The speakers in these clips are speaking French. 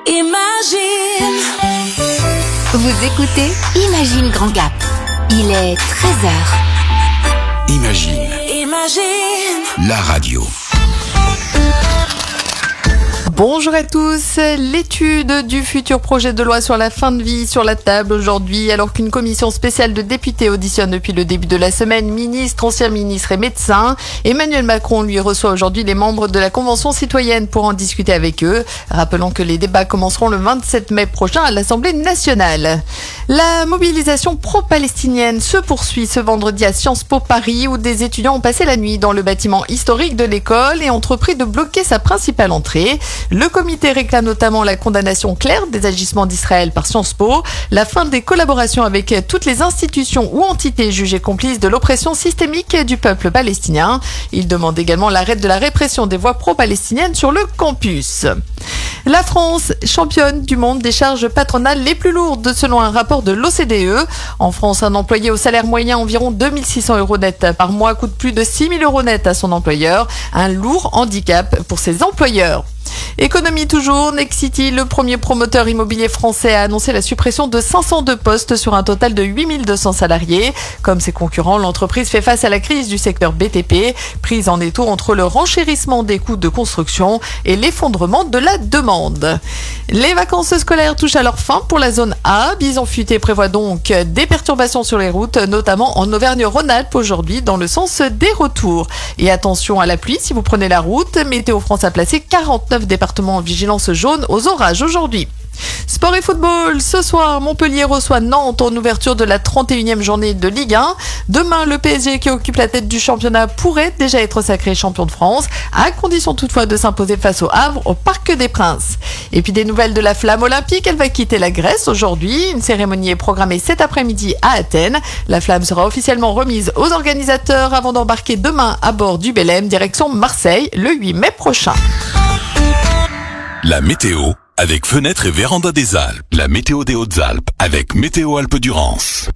Imagine. Vous écoutez Imagine Grand Gap. Il est 13h. Imagine. Imagine. La radio. Bonjour à tous, l'étude du futur projet de loi sur la fin de vie sur la table aujourd'hui, alors qu'une commission spéciale de députés auditionne depuis le début de la semaine ministres, anciens ministres et médecins. Emmanuel Macron lui reçoit aujourd'hui les membres de la Convention citoyenne pour en discuter avec eux. Rappelons que les débats commenceront le 27 mai prochain à l'Assemblée nationale. La mobilisation pro-palestinienne se poursuit ce vendredi à Sciences Po Paris, où des étudiants ont passé la nuit dans le bâtiment historique de l'école et ont entrepris de bloquer sa principale entrée. Le comité réclame notamment la condamnation claire des agissements d'Israël par Sciences Po, la fin des collaborations avec toutes les institutions ou entités jugées complices de l'oppression systémique du peuple palestinien. Il demande également l'arrêt de la répression des voix pro-palestiniennes sur le campus. La France, championne du monde des charges patronales les plus lourdes selon un rapport de l'OCDE. En France, un employé au salaire moyen environ 2600 € net par mois coûte plus de 6000 € net à son employeur. Un lourd handicap pour ses employeurs. Économie toujours, Nexity, le premier promoteur immobilier français, a annoncé la suppression de 502 postes sur un total de 8200 salariés. Comme ses concurrents, l'entreprise fait face à la crise du secteur BTP, prise en étau entre le renchérissement des coûts de construction et l'effondrement de la demande. Les vacances scolaires touchent à leur fin pour la zone A. Bison Futé prévoit donc des perturbations sur les routes, notamment en Auvergne-Rhône-Alpes aujourd'hui, dans le sens des retours. Et attention à la pluie si vous prenez la route. Météo France a placé 49 départements en vigilance jaune aux orages aujourd'hui. Sport et football, ce soir, Montpellier reçoit Nantes en ouverture de la 31e journée de Ligue 1. Demain, le PSG qui occupe la tête du championnat pourrait déjà être sacré champion de France, à condition toutefois de s'imposer face au Havre au Parc des Princes. Et puis des nouvelles de la flamme olympique, elle va quitter la Grèce aujourd'hui. Une cérémonie est programmée cet après-midi à Athènes. La flamme sera officiellement remise aux organisateurs avant d'embarquer demain à bord du Belém, direction Marseille, le 8 mai prochain. La météo avec Fenêtres et Vérandas des Alpes. La météo des Hautes-Alpes avec Météo Alpes-Durance.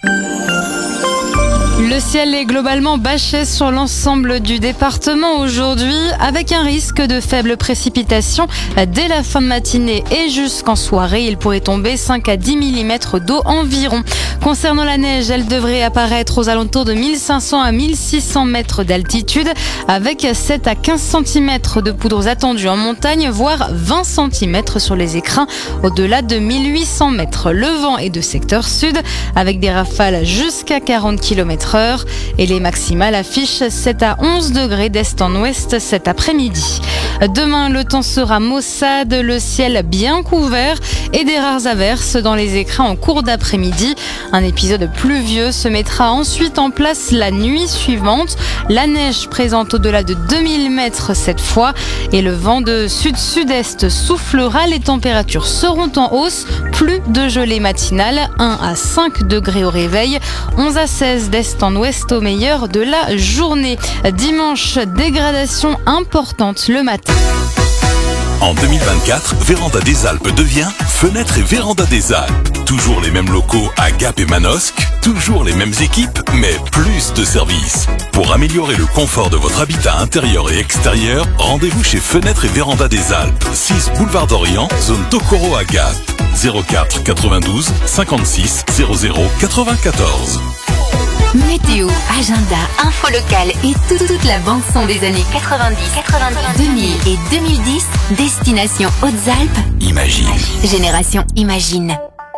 Le ciel est globalement bâché sur l'ensemble du département aujourd'hui, avec un risque de faibles précipitations dès la fin de matinée et jusqu'en soirée. Il pourrait tomber 5 à 10 mm d'eau environ. Concernant la neige, elle devrait apparaître aux alentours de 1500 à 1600 mètres d'altitude, avec 7 à 15 cm de poudres attendues en montagne, voire 20 cm sur les écrins au-delà de 1800 mètres. Le vent est de secteur sud, avec des rafales jusqu'à 40 km/h. Et les maximales affichent 7 à 11 degrés d'est en ouest cet après-midi. Demain, le temps sera maussade, le ciel bien couvert et des rares averses dans les écrins en cours d'après-midi. Un épisode pluvieux se mettra ensuite en place la nuit suivante. La neige présente au-delà de 2000 mètres cette fois et le vent de sud-sud-est soufflera. Les températures seront en hausse, plus de gelée matinale, 1 à 5 degrés au réveil, 11 à 16 d'est en ouest au meilleur de la journée. Dimanche, dégradation importante le matin. En 2024, Vérandas des Alpes devient Fenêtres et Vérandas des Alpes. Toujours les mêmes locaux à Gap et Manosque, toujours les mêmes équipes, mais plus de services. Pour améliorer le confort de votre habitat intérieur et extérieur, rendez-vous chez Fenêtres et Vérandas des Alpes, 6 boulevard d'Orient, zone Tokoro à Gap. 04 92 56 00 94. Météo, agenda, info locale et toute la bande-son des années 90, 2000 et 2010, destination Hautes-Alpes. Imagine. Génération Imagine.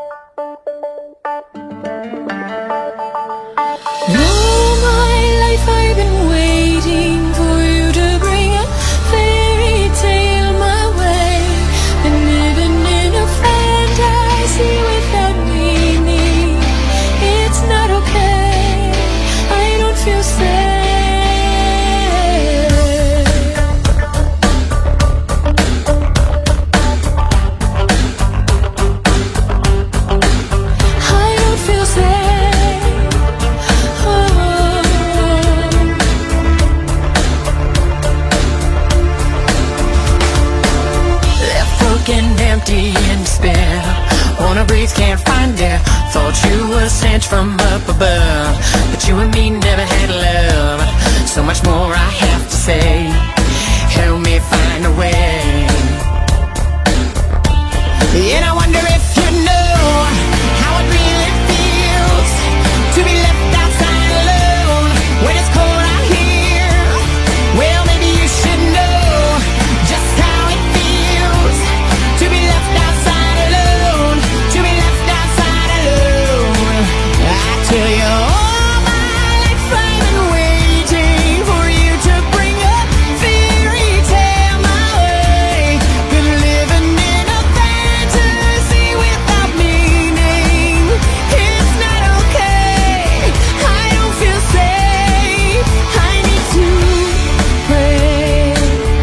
Empty and despair. Wanna breathe, can't find air. Thought you were sent from up above, but you and me never had love. So much more I have to say. Help me find a way. And I wonder if you know how it really feels to be left outside alone when it's cold out here. Well, maybe you should know just how it feels to be left outside alone, to be left outside alone. I tell you, all my life I've been waiting for you to bring a fairy tale my way. Been living in a fantasy without meaning. It's not okay, I don't feel safe, I need to pray.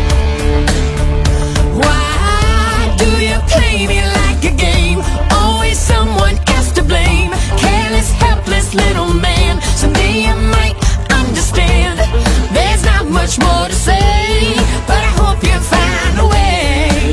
Why do you play me like a game? Always someone else to blame. Careless, helpless little man. Someday you might understand. There's not much more to say, but I hope you find a way.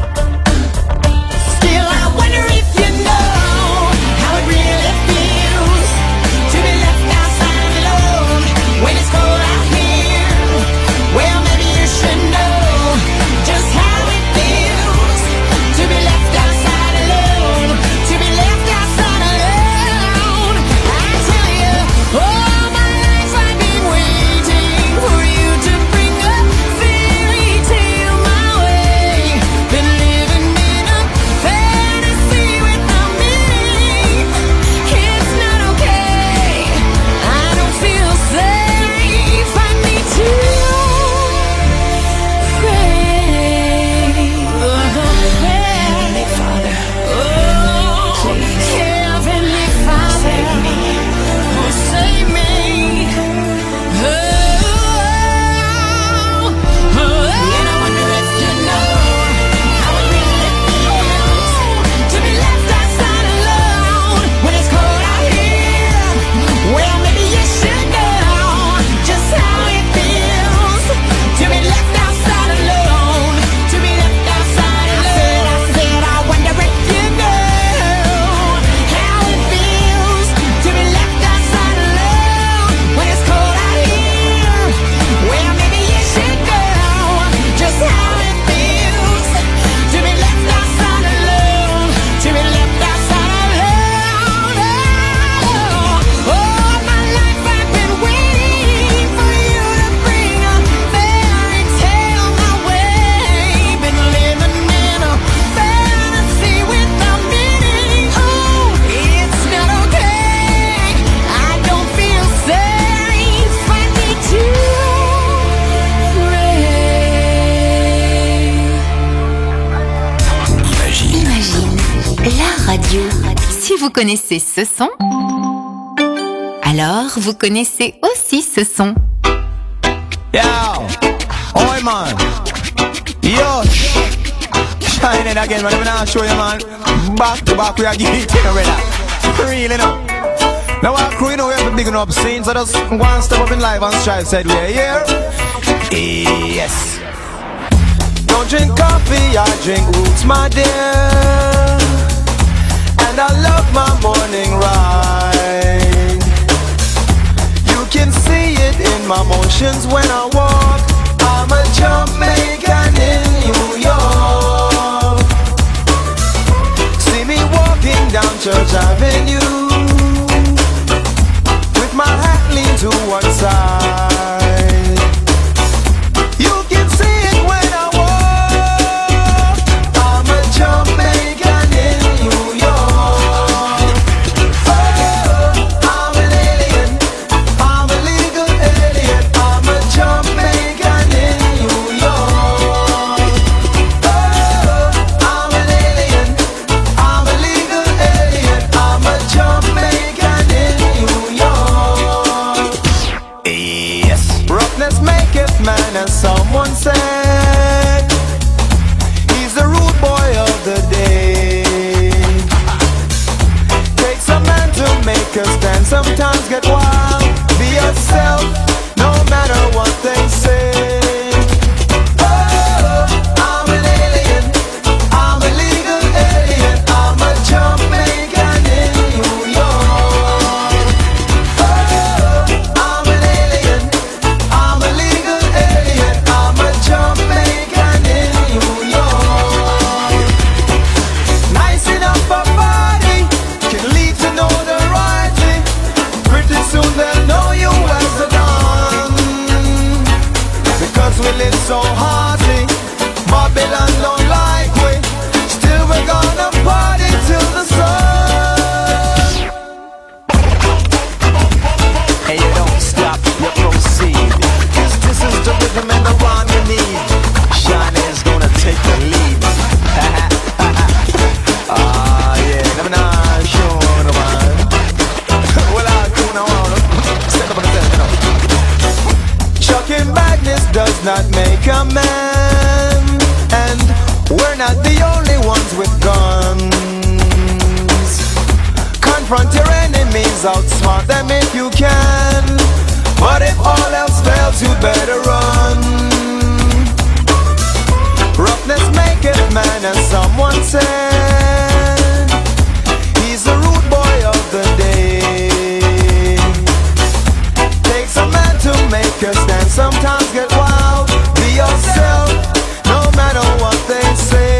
Still, I wonder if you know how it really feels to be left outside alone when it's cold out here. Well, maybe you should know just how it feels to be left outside alone, to be left outside alone. I tell you, all my life I've been waiting for you to bring a fairy tale my way. Been living in a fantasy without meaning. It's not okay, I don't feel safe, I need to pray. Heavenly Father, oh, Heavenly Father, save me, oh, save me. And I wonder if you know how it really feels to be left outside alone when it's cold out here. Well, maybe you should know just how it feels to be left outside alone, to be left outside alone. I said, I wonder if you know how it feels to be left outside alone when it's cold out here. Well, maybe you should know just how it feels to be left outside alone, to be left outside alone. All my life I've been waiting for you to bring a fairy tale my way. Been living in a fantasy without meaning. Oh, it's not okay, I don't feel safe, I need to pray. Imagine. Imagine, la radio. Si vous connaissez ce son, alors vous connaissez aussi ce son. Yo, oi man, yo, shining again, man. Let me now show you, man. Back to back, we are getting it already. Real, you know. Now our crew, you know, we have been digging up scenes, so just one step up in live and strive said we are here. Yes. Don't drink coffee, I drink roots, my dear. And I love my morning ride. You can see it in my motions when I walk. I'm a Jamaican in New York. See me walking down Church Avenue with my hat leaned to one side. You can see it when I walk. I'm a Jamaican in New York. Oh, I'm an alien, I'm a legal alien. I'm a Jamaican in New York. Oh, I'm an alien, I'm a legal alien. I'm a Jamaican in New York. always outsmart them if you can. But if all else fails, you'd better run. Roughness maketh man, as someone said. He's the rude boy of the day. Takes a man to make you stand. Sometimes get wild. Be yourself, no matter what they say.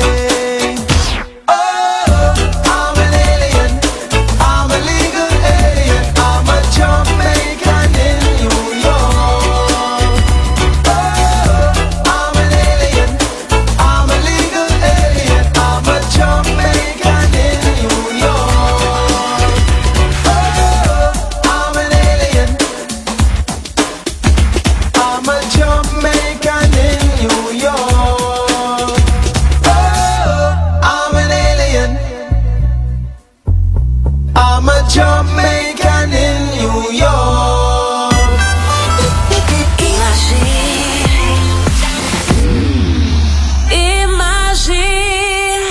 Jamaican in New York. Imagine.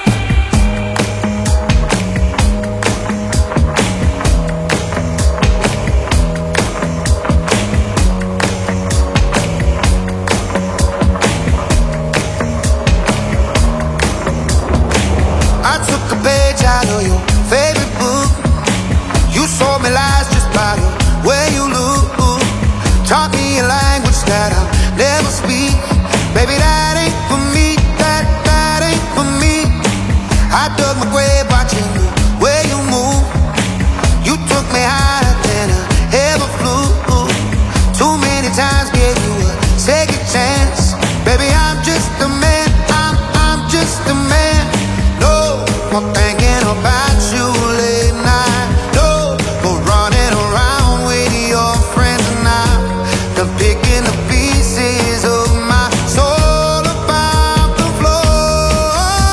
I took a page out of your favorite book. You sold me lies just by the way you look. Taught me a language that I'll never speak. Baby, that ain't for me, that ain't for me. I dug my grave watching the way you move. You took me higher than I ever flew. Too many times gave you a second chance. Baby, I'm just a man, I'm just a man. No more thinking about you late night. Picking the pieces of my soul about the floor.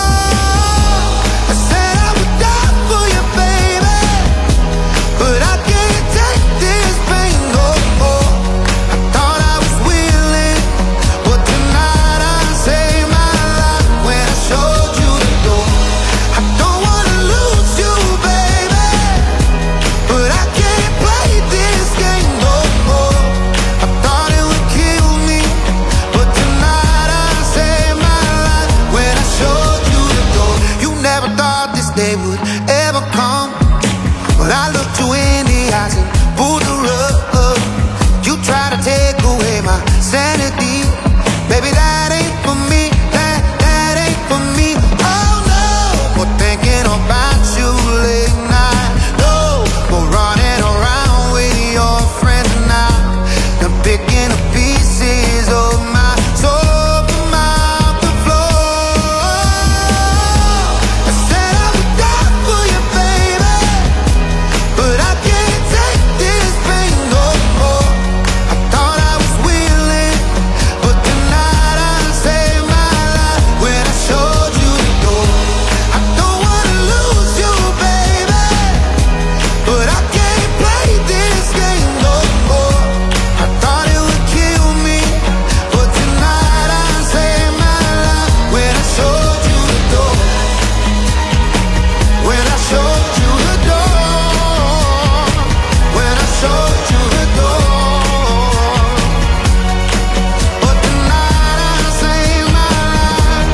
I said I would die for you, baby, but I can't take this pain no more. I thought I was willing, but tonight I saved my life when I showed you the door. I don't wanna lose you, baby, but I can't play this game no more. I thought it would kill me, but tonight I saved my life when I showed you the door. You never thought this day would ever come, but I looked you in the eyes and pulled the rug. You try to take away my sanity. Baby, that ain't for me, that ain't for me. Oh no, more thinking about you late night. No, more running around with your friends now. I'm picking up pieces of my soul from out the floor. I said I would die for you, baby, but I can't take this pain no more. I thought I was willing, but tonight I saved my life when I showed you the door. I don't wanna lose you, baby, but I can't play this game no more. I thought it would kill me, but tonight I saved my life when I showed you the door. When I showed you the door. When I showed you the door. But tonight I saved my life.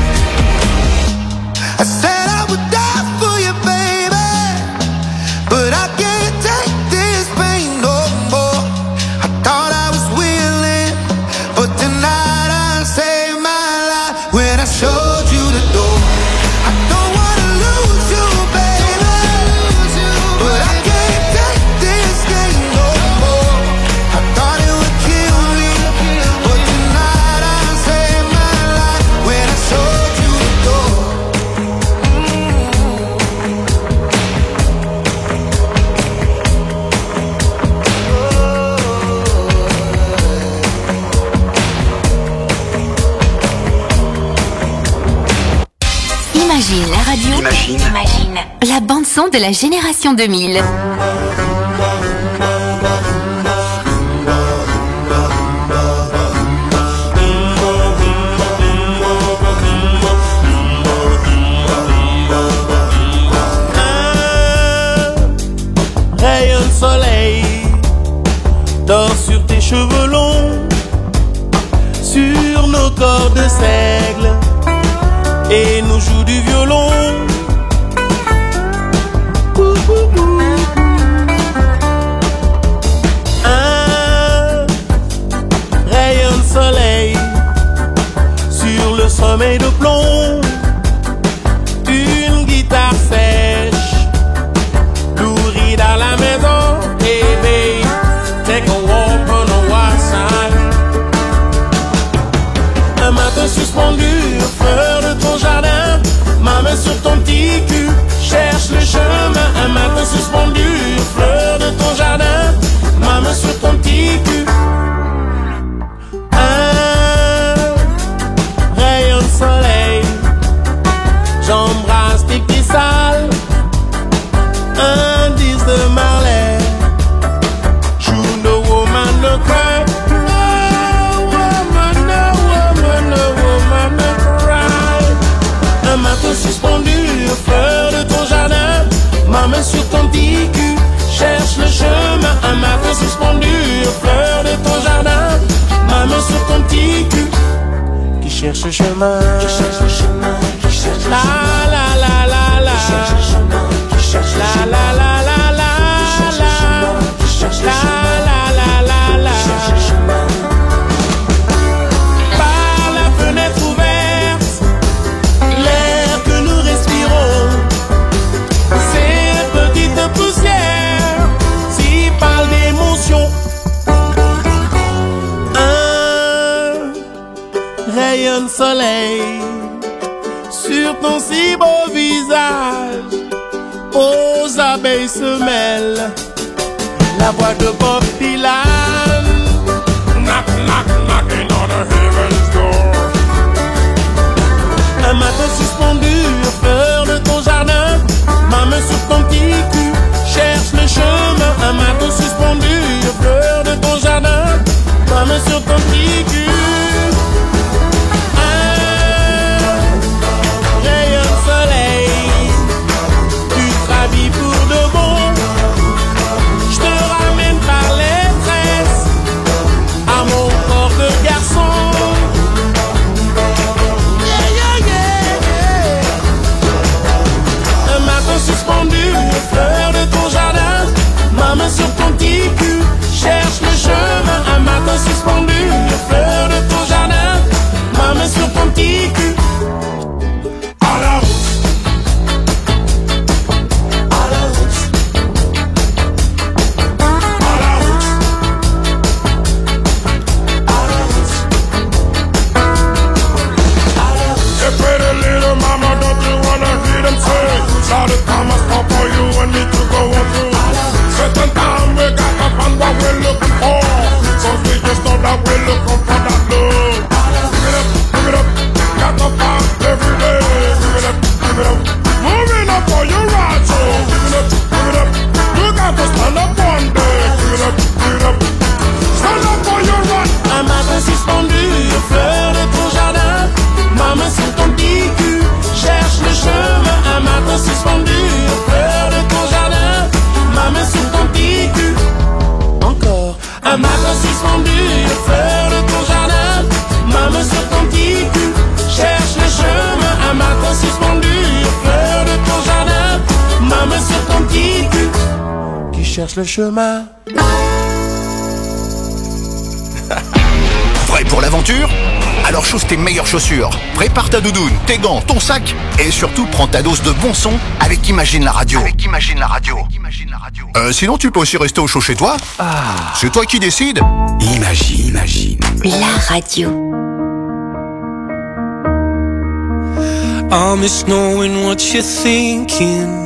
I said I would die for you, baby, but I can't take this pain no more. I thought I was willing, but tonight I saved my life when I showed you the door. I don't wanna lose you, baby, but I can't take this game no more. I thought it would kill me, but tonight I saved my life when I showed you the door. Imagine la radio. Imagine la bande son de la génération 2000. suspendue aux fleurs de ton jardin, ma main sur ton petit cul qui cherche le chemin, qui cherche le chemin, qui cherche le chemin, la la la la, qui cherche le chemin, qui cherche le chemin, la la la la, qui cherche le chemin, qui cherche le chemin, la la la la, qui cherche le chemin. Par la fenêtre ouverte, l'air que nous respirons, ces petites poussières s'y parlent d'émotion. Rayon de soleil sur ton si beau visage, aux abeilles se mêle la voix de Bob Dylan. Knock, knock, knocking on the heaven's door. Un matin suspendu aux fleurs de ton jardin, ma main sur ton petit cul cherche le chemin. Un matin suspendu aux fleurs de ton jardin, ma main sur ton petit cul. Pour de bon, je te ramène par les tresses à mon corps de garçon. Yeah, yeah, yeah, yeah. Un matin suspendu aux fleurs de ton jardin, ma main sur ton petit cul cherche le chemin. Un matin suspendu aux fleurs de ton jardin, ma main sur ton petit cul. À la route. All the time I stop for you and me to go on through. Certain time we got to find what we're looking for, cause we just know that we're looking for that love. Give it up, got to find every day. Give it up, moving up for your right, so give it up, you got to stand up one day. Give it up, stand up for your right. Un matin suspendu aux fleurs de ton jardin, ma main sur ton petit cul cherche le chemin. Un matin suspendu aux fleurs de ton jardin, ma main sur ton petit cul. Encore. Un matin suspendu aux fleurs de ton jardin, ma main sur ton petit cul cherche le chemin. Un matin suspendu aux fleurs de ton jardin, ma main sur ton petit cul qui cherche le chemin. Prêt pour l'aventure? Alors chausse tes meilleures chaussures, prépare ta doudoune, tes gants, ton sac et surtout prends ta dose de bon son avec Imagine la radio. Sinon tu peux aussi rester au chaud chez toi. C'est toi qui décides. Imagine. La radio. I miss knowing what you're thinking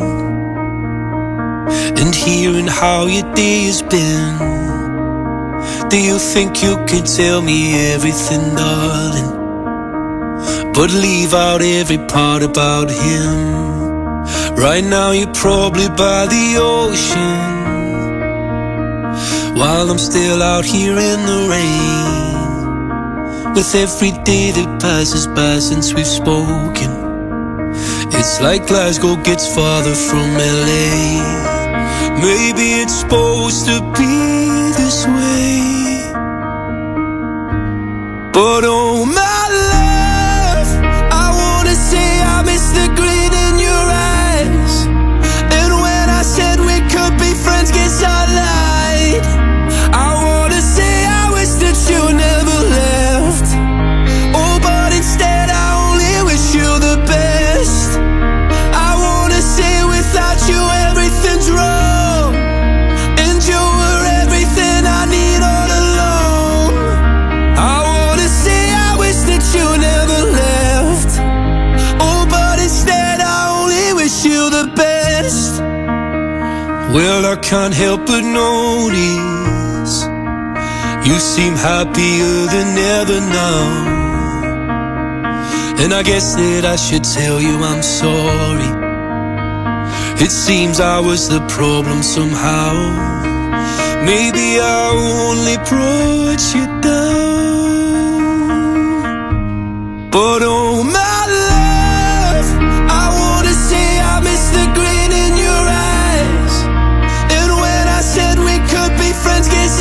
and hearing how your day has been. Do you think you can tell me everything, darling, but leave out every part about him? Right now you're probably by the ocean, while I'm still out here in the rain. With every day that passes by since we've spoken, it's like Glasgow gets farther from LA. Maybe it's supposed to be this way, but oh my love, I wanna say I miss the grin in your eyes. And when I said we could be friends, guess I lied. I wanna say I wish that you never left. Oh, but instead I only wish you the best. I wanna say without you everything's wrong, and you were everything I need all along. I wanna say I wish that you never left. Oh, but instead I only wish you the best. Well, I can't help but notice you seem happier than ever now, and I guess that I should tell you I'm sorry. It seems I was the problem somehow. Maybe I only brought you down, but oh my love, I wanna say I miss the grin in your eyes. And when I said we could be friends, guess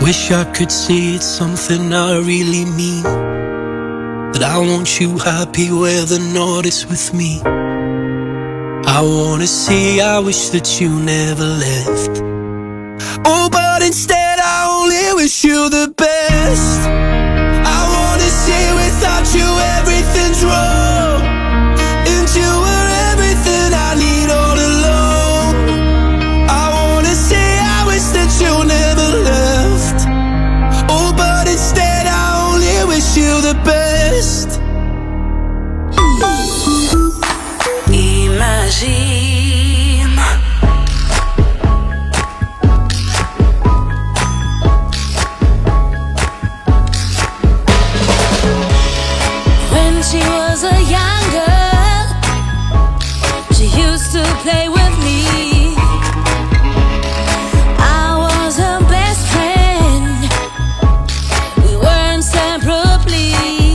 wish I could say it's something I really mean, that I want you happy where the north is with me. I wanna say I wish that you never left. Oh, but instead I only wish you the best. I wanna say without you everything's wrong, and you were everything I need all along. I wanna say I wish that you never left. Oh, but instead I only wish you the best. Imagine when she was a young girl, she used to play with me. I was her best friend, we were inseparably.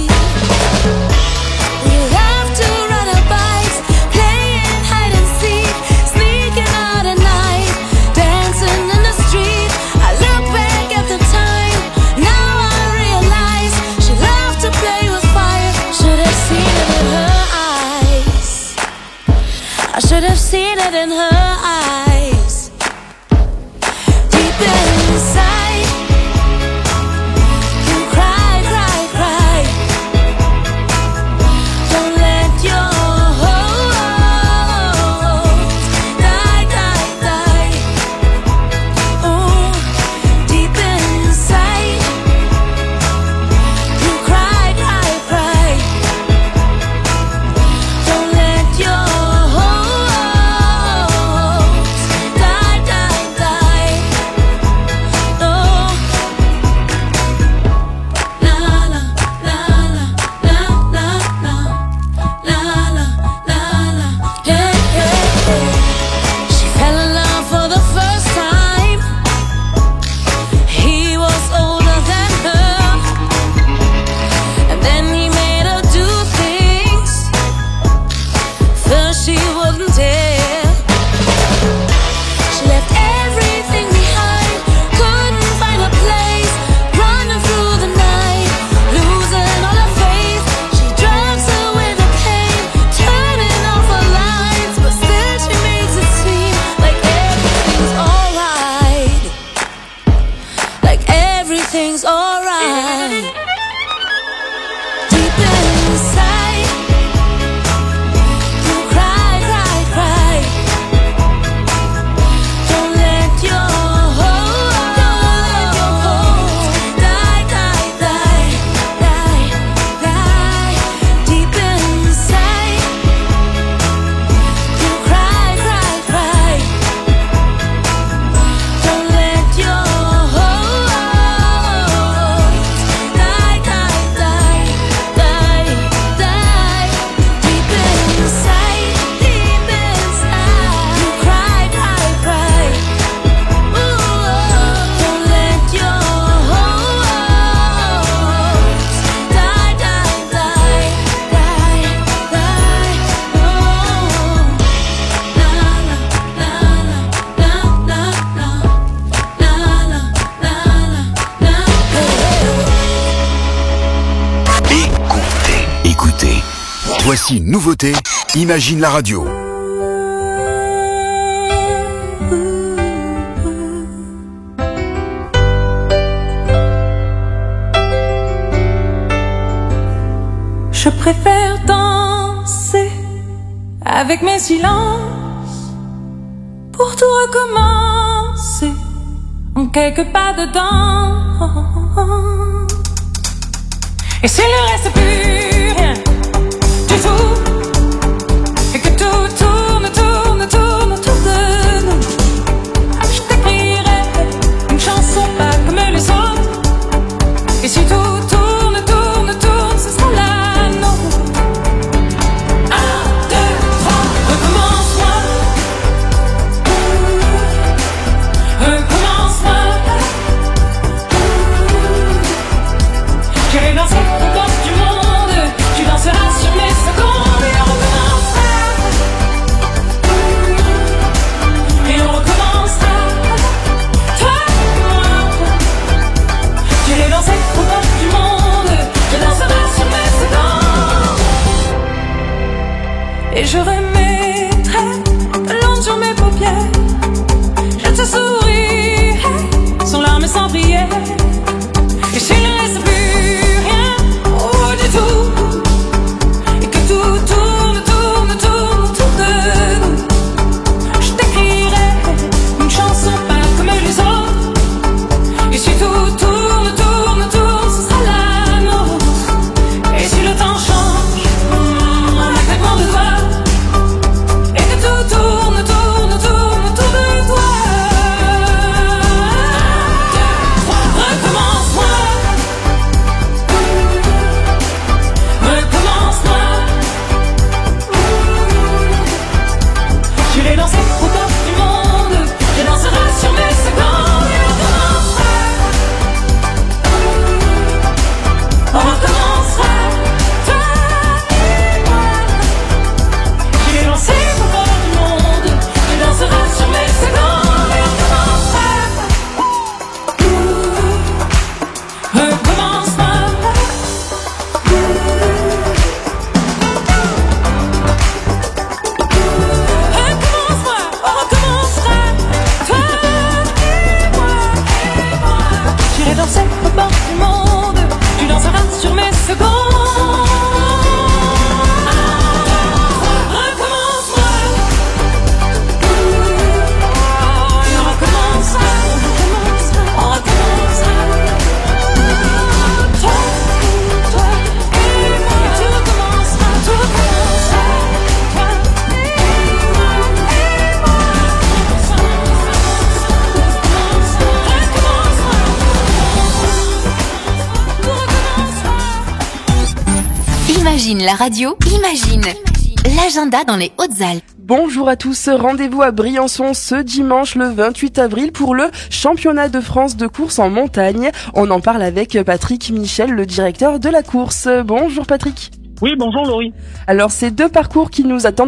We loved to ride our bikes, playing hide and seek, sneaking out at night, dancing in the street. I look back at the time, now I realize she loved to play with fire. Should have seen it in her eyes. I should have seen it in her eyes. Deep inside, you cry, cry, cry. Don't let your hopes die, die, die. Oh, deep inside, you cry, cry, cry. Don't let your hopes die, die, die. No. La la la la la la la la la la la. Hey, hey, hey. She fell in love for the first time. He was older than her, and then he made her do things first she wouldn't dare. She left everything behind, couldn't find a place, running through the night, losing all her faith. She drives away the pain, turning off her lights, but still she makes it seem like everything's alright. Like everything's alright. Deep inside, you cry, cry, cry. Don't let your hopes die, die, die, die, die. Deep inside, you cry, cry, cry. Don't let your hopes die, die, die, die, die. Deep inside, you cry, cry, cry. Don't let your hopes die, die, die, die, die. La la la la la la la la la. Écoutez. Voici une nouveauté. Imagine la radio. Je préfère danser avec mes silences pour tout recommencer en quelques pas dedans. Et s'il ne reste plus rien du tout, et que tout tourne, tourne, tourne autour de nous, je t'écrirai une chanson pas comme les autres. Et si tout tourne, tourne, tourne, ce sera la nôtre. 1, 2, 3, recommence-moi. Recommence-moi. J'irai danser aux danses du monde. Et je remettrai l'onde sur mes paupières. Je te souris sans larmes et sans prière. Et s'il ne reste plus rien, oh du tout, et que tout tourne, tourne, tourne autour de nous, je t'écrirai une chanson pas comme les autres. Et si tout tourne, tourne, tourne, ce sera la nôtre. Et si le temps change, en un claquement de doigts, et que tout tourne, tourne, tourne autour de toi. Recommence-moi, recommence-moi. J'irai danser au bord du monde, je danserai sur mes secondes et on recommencera, toi et moi. J'irai danser au bord du monde, je danserai sur mes secondes et on recommencera. Recommence-moi. Recommence-moi, on recommencera, toi et moi. J'irai danser au bord du monde, tu danseras sur mes secondes. Recommence-moi. Et on recommencera, on recommencera. Toi et moi. Et tout recommencera, tout recommencera. Toi et moi, et moi. Imagine la radio, imagine l'agenda dans les Hautes-Alpes. Bonjour à tous, rendez-vous à Briançon ce dimanche le 28 avril pour le championnat de France de course en montagne. On en parle avec Patrick Michel, le directeur de la course. Bonjour Patrick. Oui, bonjour Laurie. Alors c'est deux parcours qui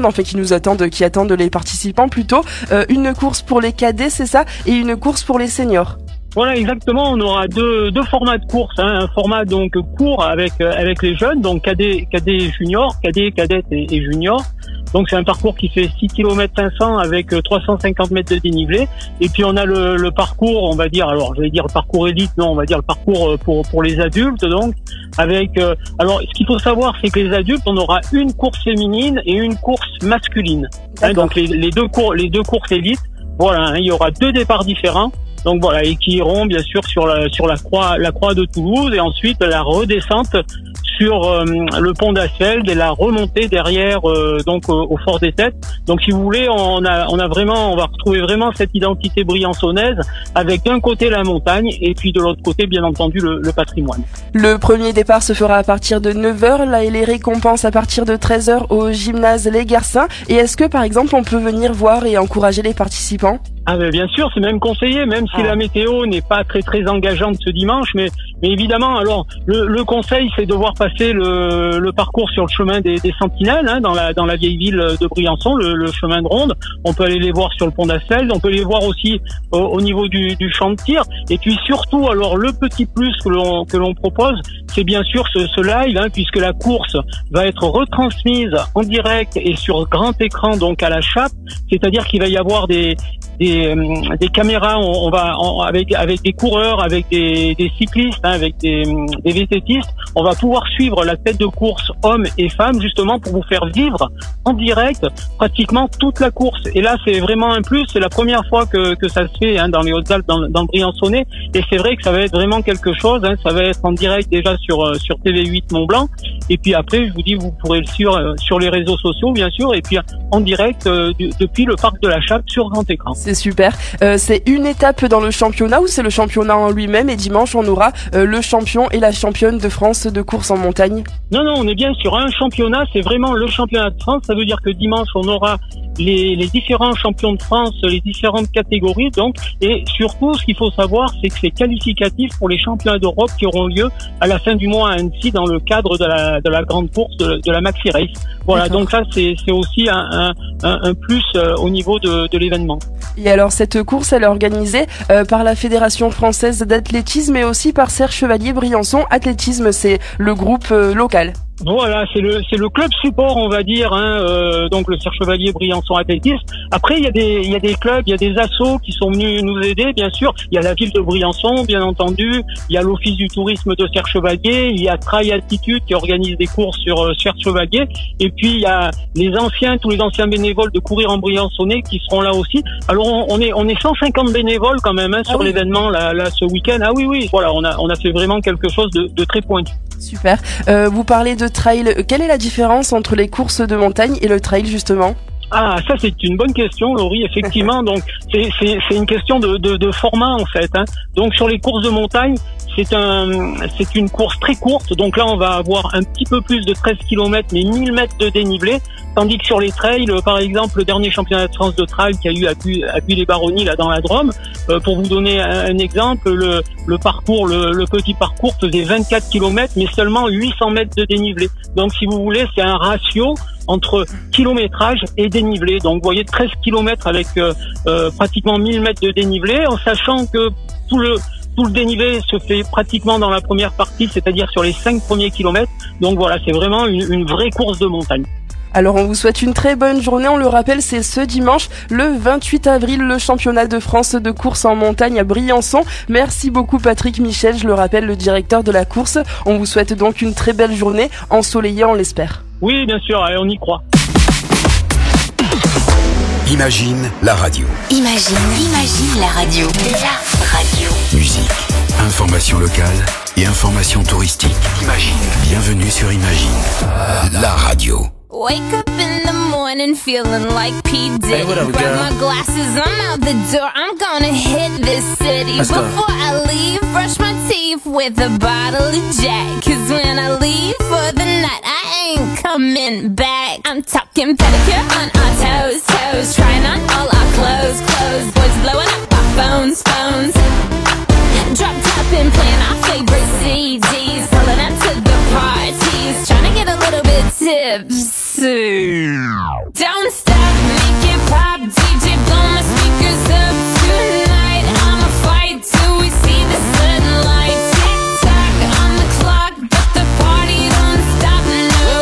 attendent les participants plutôt. Une course pour les cadets, c'est ça, et une course pour les seniors. Voilà, exactement. On aura deux formats de course, hein. Un format donc court avec les jeunes, donc cadet junior, cadette et junior. Donc c'est un parcours qui fait 6 km 500 avec 350 mètres de dénivelé. Et puis on a le parcours, on va dire, alors j'allais dire le parcours élite, non, on va dire le parcours pour les adultes, donc avec alors ce qu'il faut savoir, c'est que les adultes, on aura une course féminine et une course masculine. Hein, donc les deux courses élites, voilà, hein, il y aura deux départs différents. Donc voilà, et qui iront bien sûr sur la croix de Toulouse, et ensuite la redescente sur le pont d'Asfeld et la remontée derrière donc au Fort des Têtes. Donc si vous voulez, on va retrouver vraiment cette identité briançonnaise avec d'un côté la montagne et puis de l'autre côté bien entendu le patrimoine. Le premier départ se fera à partir de 9h, là, et les récompenses à partir de 13h au gymnase Les Garcins. Et est-ce que par exemple on peut venir voir et encourager les participants ? Ah ben bien sûr, c'est même conseillé, même si la météo n'est pas très engageante ce dimanche, mais évidemment, alors le conseil, c'est de voir passer le parcours sur le chemin des Sentinelles, hein, dans la vieille ville de Briançon, le chemin de ronde. On peut aller les voir sur le pont d'Asfeld, on peut les voir aussi au niveau du champ de tir. Et puis surtout, alors le petit plus que l'on propose, c'est bien sûr ce live, hein, puisque la course va être retransmise en direct et sur grand écran, donc à la chape, c'est-à-dire qu'il va y avoir des caméras, on va avec des coureurs, avec des cyclistes, hein, avec des VTTistes, on va pouvoir suivre la tête de course hommes et femmes justement pour vous faire vivre en direct pratiquement toute la course. Et là c'est vraiment un plus, c'est la première fois que ça se fait, hein, dans les Hautes-Alpes, dans le Briançonnais, et c'est vrai que ça va être vraiment quelque chose, hein, ça va être en direct déjà sur TV8 Mont-Blanc, et puis après je vous dis, vous pourrez le suivre sur les réseaux sociaux bien sûr, et puis en direct depuis le parc de la Chape sur grand écran. C'est super. C'est une étape dans le championnat ou c'est le championnat en lui-même, et dimanche on aura le champion et la championne de France de course en montagne? Non, on est bien sur un championnat, c'est vraiment le championnat de France. Ça veut dire que dimanche on aura les différents champions de France, les différentes catégories, donc, et surtout ce qu'il faut savoir, c'est que c'est qualificatif pour les championnats d'Europe qui auront lieu à la fin du mois à Annecy dans le cadre de la grande course de la Maxi Race. Voilà. D'accord. Donc ça c'est aussi un plus au niveau de l'événement. Et alors cette course, elle est organisée par la Fédération française d'athlétisme et aussi par Serre Chevalier Briançon Athlétisme, c'est le groupe local. Voilà, c'est le club support, on va dire, donc le Cerf Chevalier Briançon Athlétisme. Après, il y a des clubs, il y a des assos qui sont venus nous aider, bien sûr. Il y a la ville de Briançon, bien entendu. Il y a l'Office du tourisme de Cerf Chevalier. Il y a Trail Altitude qui organise des courses sur Cerf Chevalier. Et puis, il y a tous les anciens bénévoles de Courir en Briançonnais qui seront là aussi. Alors, on est 150 bénévoles quand même, sur l'événement, là, ce week-end. Ah oui, voilà, on a fait vraiment quelque chose de très pointu. Super. Vous parlez de trail. Quelle est la différence entre les courses de montagne et le trail, justement ? Ah, ça c'est une bonne question, Laurie. Effectivement, donc c'est une question de format en fait. Donc sur les courses de montagne, c'est une course très courte. Donc là, on va avoir un petit peu plus de 13 km, mais 1000 mètres de dénivelé. Tandis que sur les trails, par exemple, le dernier championnat de France de trail qui a eu à Buis-les-Baronnies, là dans la Drôme, pour vous donner un exemple, le parcours, le petit parcours faisait 24 km, mais seulement 800 mètres de dénivelé. Donc si vous voulez, c'est un ratio entre kilométrage et dénivelé. Donc vous voyez 13 km avec pratiquement 1000 mètres de dénivelé, en sachant que tout le dénivelé se fait pratiquement dans la première partie, c'est-à-dire sur les 5 premiers kilomètres. Donc voilà, c'est vraiment une vraie course de montagne. Alors on vous souhaite une très bonne journée, on le rappelle, c'est ce dimanche, le 28 avril, le championnat de France de course en montagne à Briançon. Merci beaucoup Patrick Michel, je le rappelle, le directeur de la course. On vous souhaite donc une très belle journée, ensoleillée on l'espère. Oui, bien sûr, on y croit. Imagine la radio. Imagine la radio. La radio. Musique, information locale et information touristique. Imagine. Bienvenue sur Imagine, la radio. Wake up in the morning feeling like P. Diddy. Hey, what up, Grab girl? my glasses, I'm out the door. I'm gonna hit this city. Let's go. Before I leave, brush my teeth with a bottle of Jack. 'Cause when I leave for the night, I ain't coming back. I'm talking pedicure on our toes. Trying on all our clothes. Boys blowing up our phones. Drop top and playing our favorite CDs. Pulling up to the parties. Trying to get a little bit tipsy. Don't stop, make it pop. DJ, blow my speakers up tonight. I'ma fight till we see the sunlight. Tick tock on the clock, but the party don't stop. No.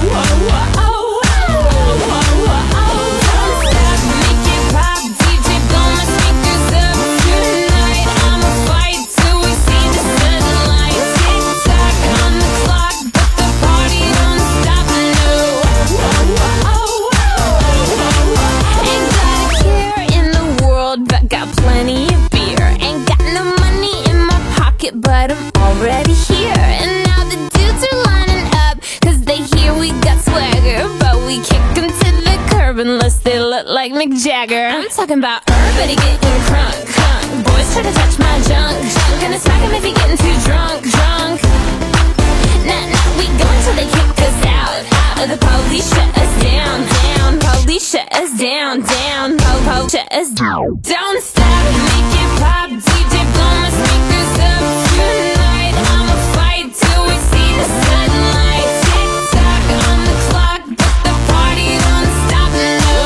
Don't stop, make it pop. DJ, blow my speakers up tonight. I'ma fight till we see the sunlight. Tick tock on the clock, but the party don't stop. No. Ain't got a care in the world, but got plenty of beer. Ain't got no money in my pocket, but I'm already here. And now the dudes are lining up, 'cause they hear we got swagger. But we kick 'em to the curb unless they look like Mick Jagger. I'm talking about everybody getting crunk. Boys try to touch my junk. Gonna smack him if he getting too drunk. Nah, we go until they kick us out. The police shut us down. Police shut us down. Police shut us down. Don't stop, make it pop. DJ, blow my speakers up tonight. I'ma fight till we see the sunlight. Tick tock on the clock, but the party don't stop. No.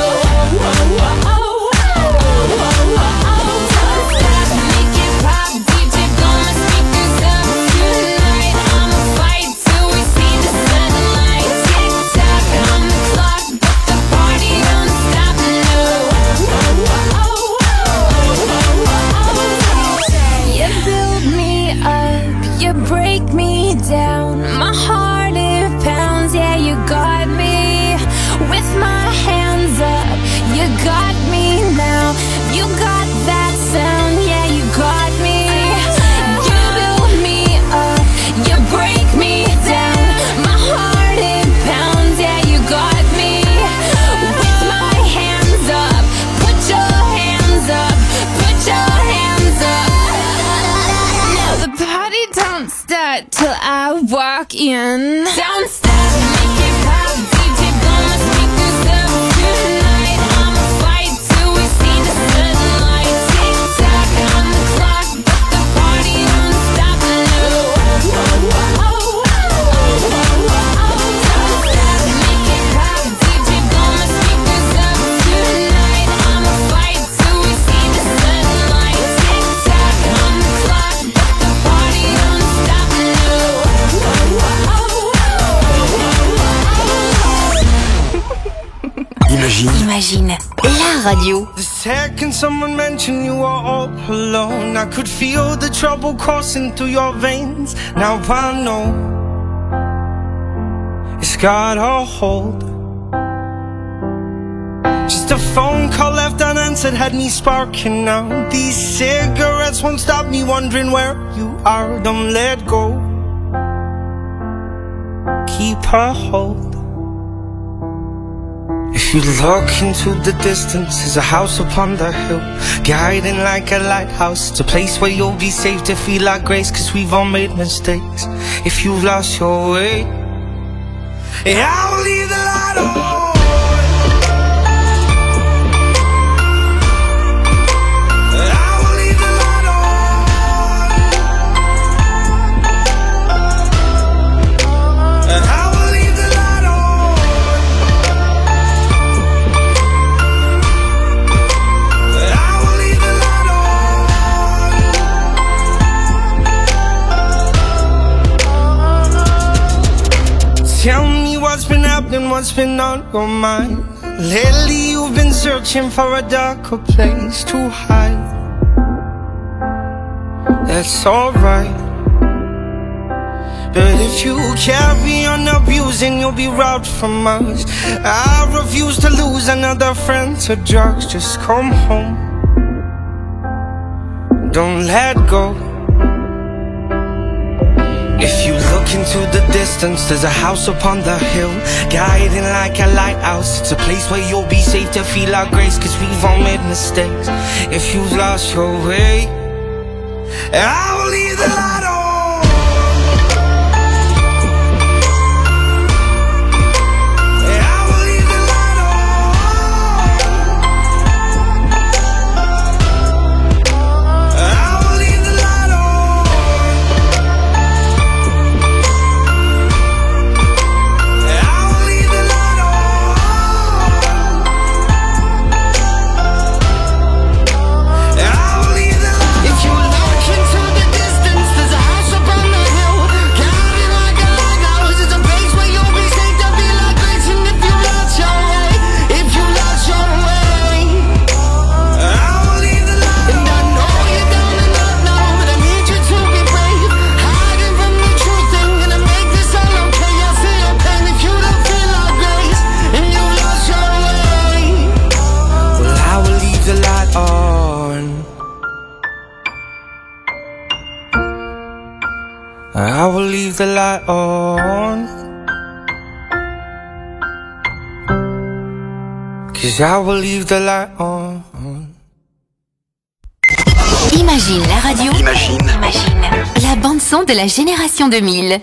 Don't stop, make it pop. DJ, blow my speakers up tonight. I'ma fight till we see the sunlight. Tick tock on the clock, but the party don't stop. No. You build me up, you break me down. My heart it pounds, yeah, you got me. With my hands up, you got me now. You got that sound, yeah, you got me. You build me up, you break me down. My heart it pounds, yeah, you got me. With my hands up, put your hands up, put your hands up. Now the party don't start till I walk in. Don't stop, make it pop. DJ, blow my speakers up tonight. I'ma fight till we see the sunlight. Tick tock on the clock, but the party don't stop. No. Don't stop, make it pop. DJ, blow my speakers up tonight. I'ma fight till we see the sunlight. Tick tock on the clock, but the party don't stop. No. Imagine, la radio. The second someone mentioned you were all alone, I could feel the trouble coursing through your veins. Now I know it's got a hold. Just a phone call left unanswered had me sparking now. These cigarettes won't stop me wondering where you are. Don't let go, keep a hold. If you look into the distance, there's a house upon the hill, guiding like a lighthouse. It's a place where you'll be safe to feel like grace, 'cause we've all made mistakes. If you've lost your way, yeah, I will leave the light on. Tell me what's been happening, what's been on your mind. Lately you've been searching for a darker place to hide. That's alright, but if you carry on abusing, you'll be robbed from us. I refuse to lose another friend to drugs. Just come home, don't let go. If you look into the distance, there's a house upon the hill, guiding like a lighthouse. It's a place where you'll be safe to feel our grace, 'cause we've all made mistakes. If you've lost your way, I will leave the light on. I will leave the light on, 'cause I will leave the light on. Imagine la radio. Imagine la bande son de la génération 2000.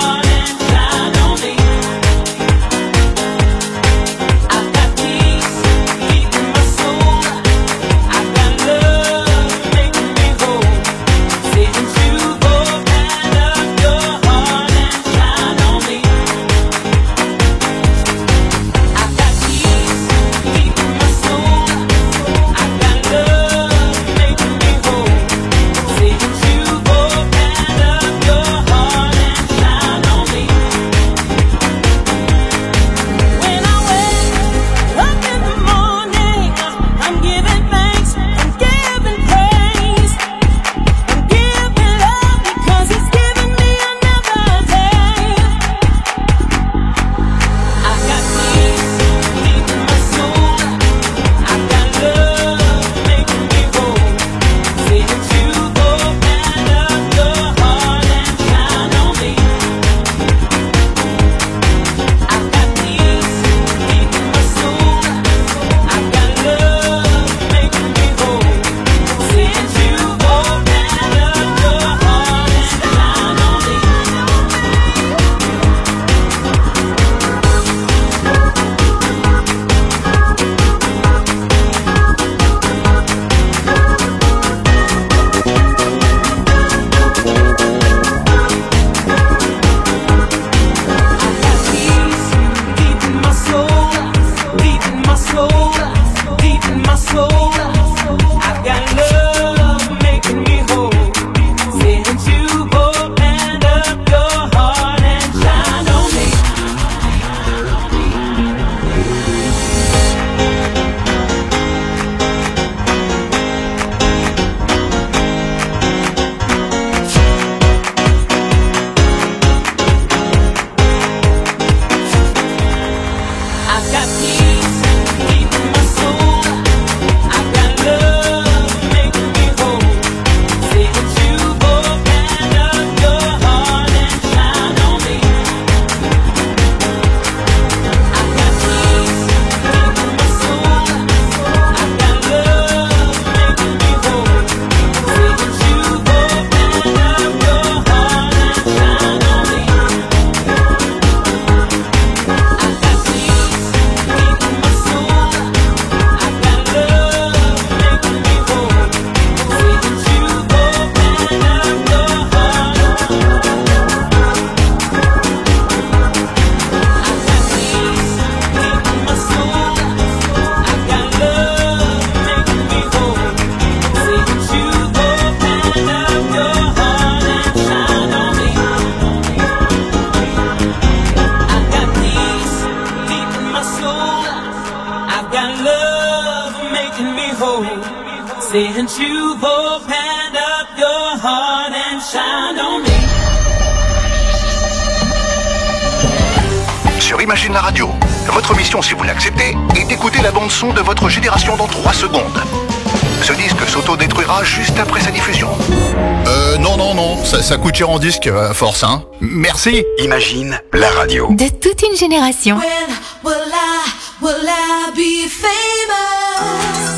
Peace. since you've opened up your heart and shined on me. Sur Imagine la radio, votre mission, si vous l'acceptez, est d'écouter la bande-son de votre génération dans 3 secondes. Ce disque s'auto-détruira juste après sa diffusion. Non, ça coûte cher en disque, à force, hein. Merci. Imagine la radio. De toute une génération. When will I be famous?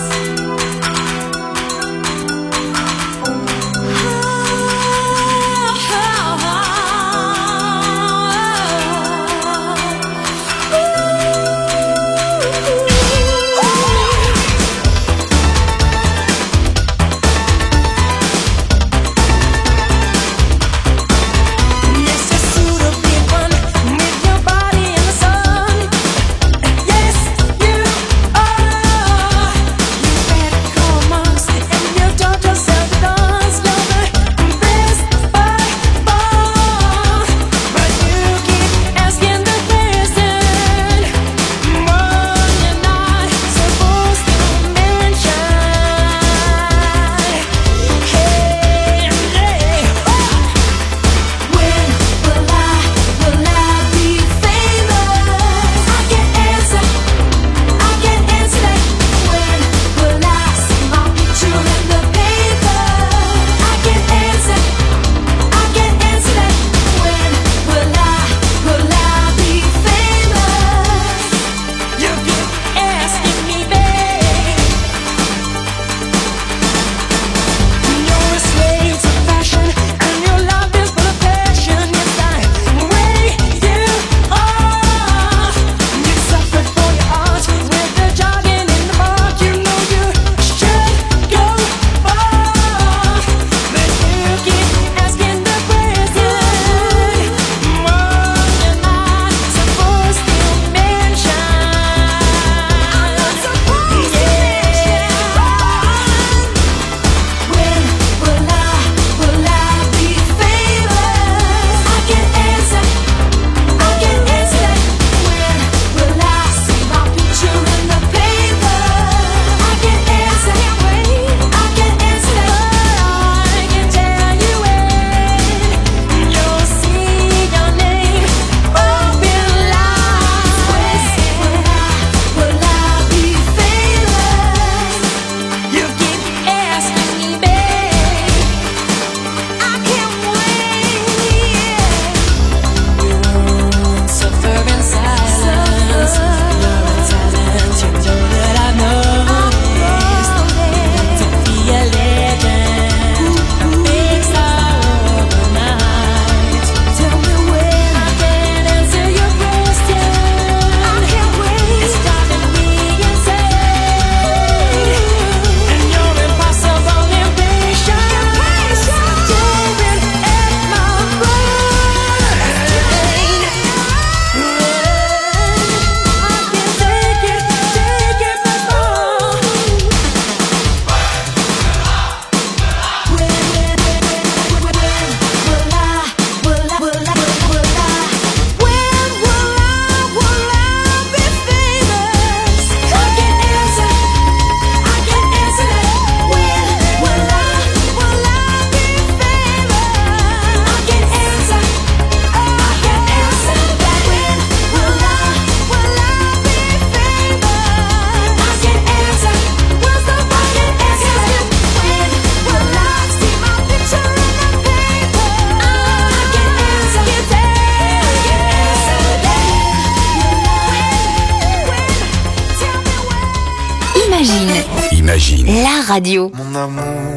Imagine la radio. Mon amour,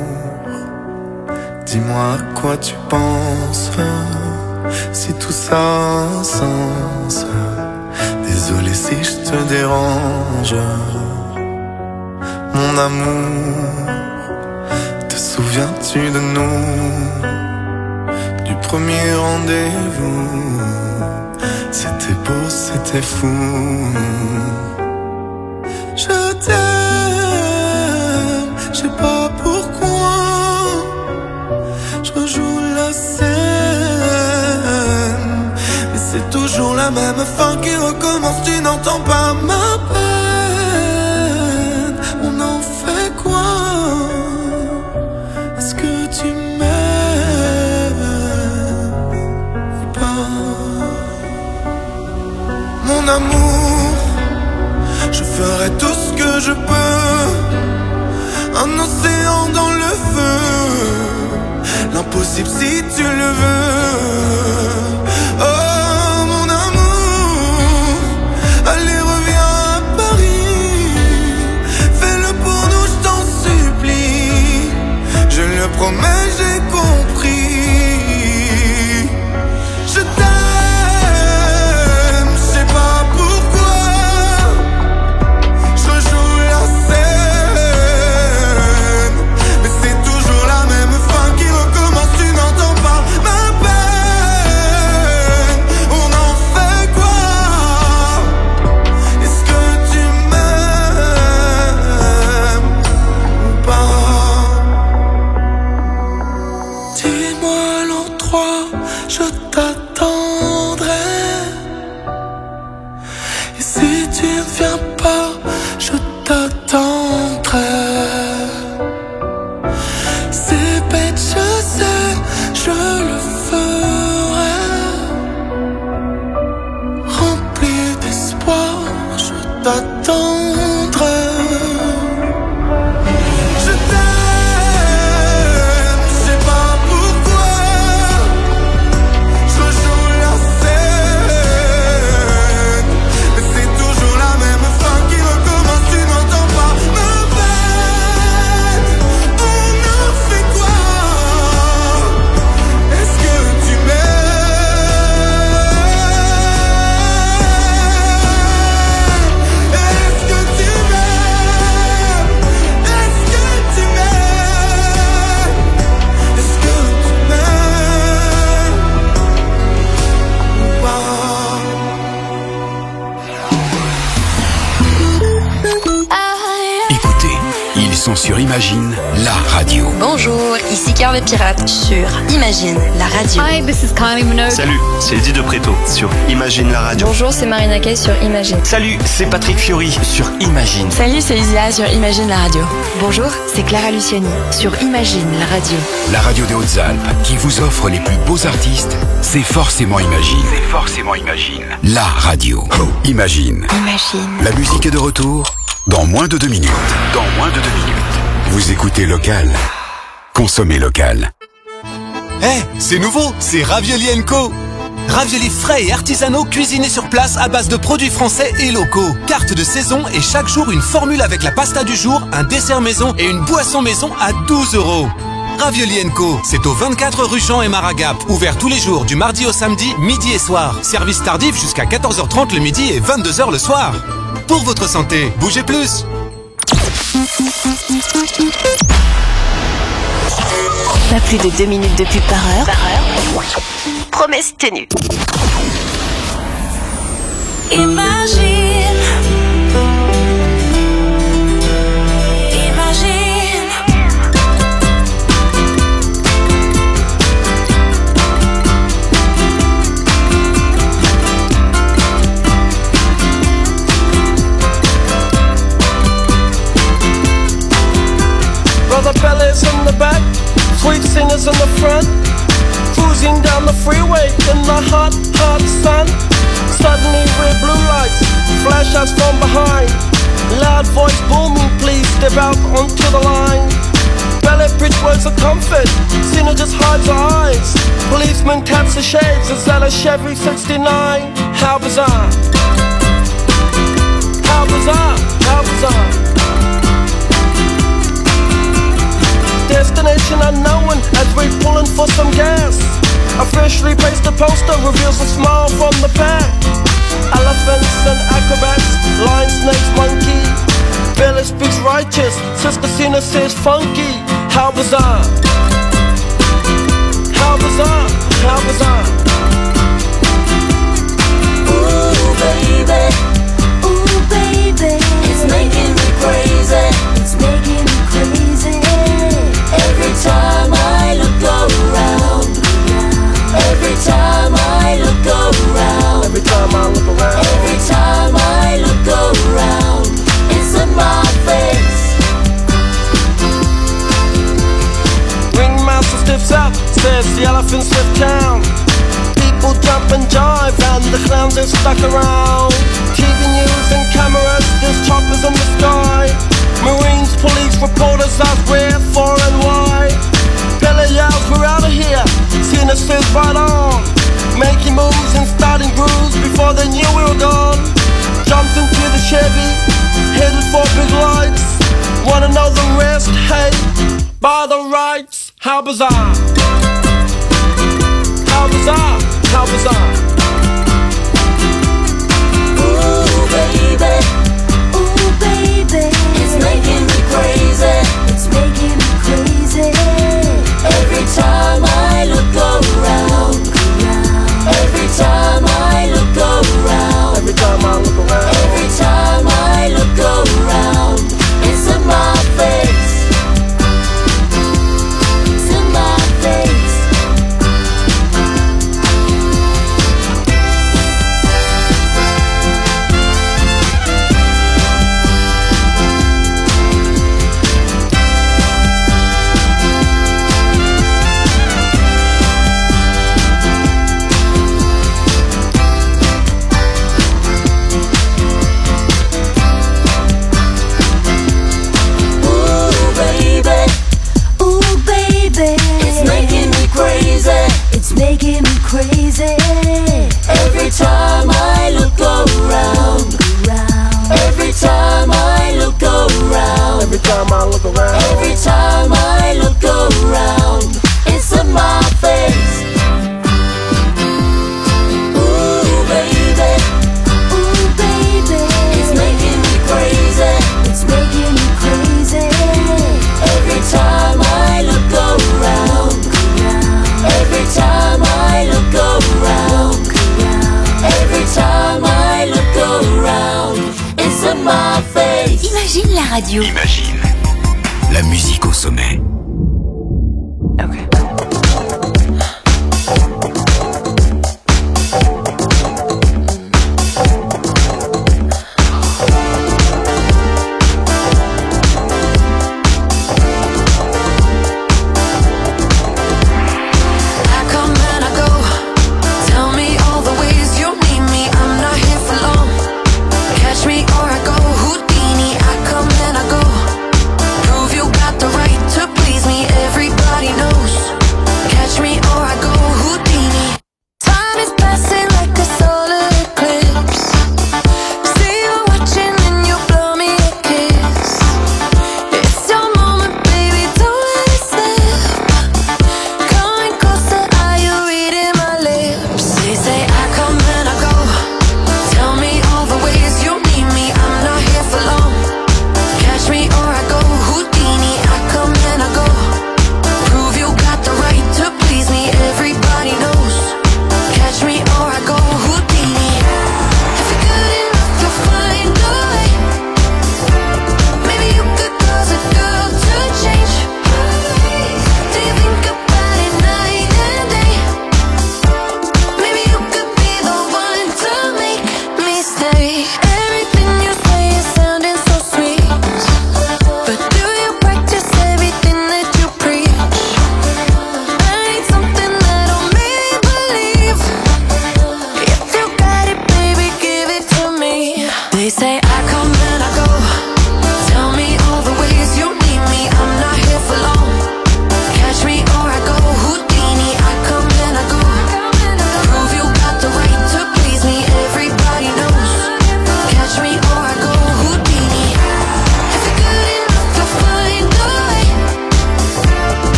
dis-moi à quoi tu penses, si tout ça a un sens. Désolé si je te dérange. Mon amour, te souviens-tu de nous, du premier rendez-vous? C'était beau, c'était fou. Je t'aime, je sais pas pourquoi. Je rejoue la scène, mais c'est toujours la même fin qui recommence. Tu n'entends pas ma peine. On en fait quoi? possible si tu le veux. Oh mon amour, allez reviens à Paris, fais-le pour nous, je t'en supplie. Je le promets, j'ai compris. Je t'aime, je sais pas pourquoi. Je rejoue la scène, mais c'est toujours la même fin qui recommence. Tu n'entends pas ma peine. On en fait quoi? Est-ce que tu m'aimes ou pas? Dis-moi l'endroit, je t'attendrai. Et si tu ne viens pas, je t'attendrai. C'est bête, je sais, je le ferai. Rempli d'espoir, je t'attendrai. Je t'aime, je sais pas pourquoi. Je rejoue la scène, mais c'est toujours la même fin qui recommence. Tu n'entends pas ma peine. On en fait quoi? Est-ce que tu m'aimes? Est-ce que tu m'aimes? Est-ce que tu m'aimes? Est-ce que tu m'aimes ou pas? Écoutez, ils sont sur Imagine, la radio. Bonjour, ici Carve Pirate sur Imagine, la radio. Hi, this is Kylie Minogue. Salut, c'est Eddie de Preto sur Imagine la radio. Bonjour, c'est Marina Kaye sur Imagine. Salut, c'est Patrick Fiori sur Imagine. Salut, c'est Isia sur Imagine, la radio. Bonjour, c'est Clara Luciani sur Imagine, la radio. La radio des Hautes-Alpes qui vous offre les plus beaux artistes, c'est forcément Imagine. C'est forcément Imagine. La radio. Imagine. Imagine. La musique est de retour dans moins de 2 minutes. Dans moins de 2 minutes. Vous écoutez Local. Consommez local. Eh, c'est nouveau, c'est Ravioli & Co. Raviolis frais et artisanaux cuisinés sur place à base de produits français et locaux. Carte de saison et chaque jour une formule avec la pasta du jour, un dessert maison et une boisson maison à 12 €. Ravioli & Co, c'est au 24 rue Jean et Maragap. Ouvert tous les jours du mardi au samedi, midi et soir. Service tardif jusqu'à 14h30 le midi et 22h le soir. Pour votre santé, bougez plus. Pas plus de 2 minutes de pub par heure. Promesse tenue. Imagine. Imagine. Brother Bellas in the back, sweet singers in the front, cruising down the freeway in the hot, hot sun. Suddenly red blue lights flash us from behind. Loud voice booming, please step out onto the line. Ballet bridge words of comfort, Cena just hides her eyes. Policeman taps the shades, is that a Chevy 69? How bizarre, how bizarre, how bizarre. Destination unknown as we're pulling for some gas. Officially placed a poster reveals a smile from the pack. Elephants and acrobats, lion, snakes, monkey. Billy speaks righteous, Sister Cena says funky. How bizarre, how bizarre, how bizarre. Ooh baby, it's making me crazy. It's making me crazy. Every time I look around, every time I look around, every time I look around, every time I look around, it's in my face. Ringmaster stiffs up, says the elephants left town. People jump and jive and the clowns are stuck around. TV news and cameras, there's choppers in the sky. Marines, police, reporters ask where, for and why. Bella yells, we're out of here, by the rights. How bizarre. How bizarre. How bizarre. Ooh, baby. Ooh, baby. It's making me crazy. It's making me crazy. Every time I look around. Every time I look around. Every time I look around. Every time I look around. It's in my face. It's in my face. It's making me crazy. Every time I look around. Every time I look around. Every time I look around. Every time I look around. It's in my face. Ooh, baby. Ooh, baby. It's making me crazy. It's making me crazy. Every time I look around. Every time I look around. Every time I look around. It's in my face. Imagine la radio. Imagine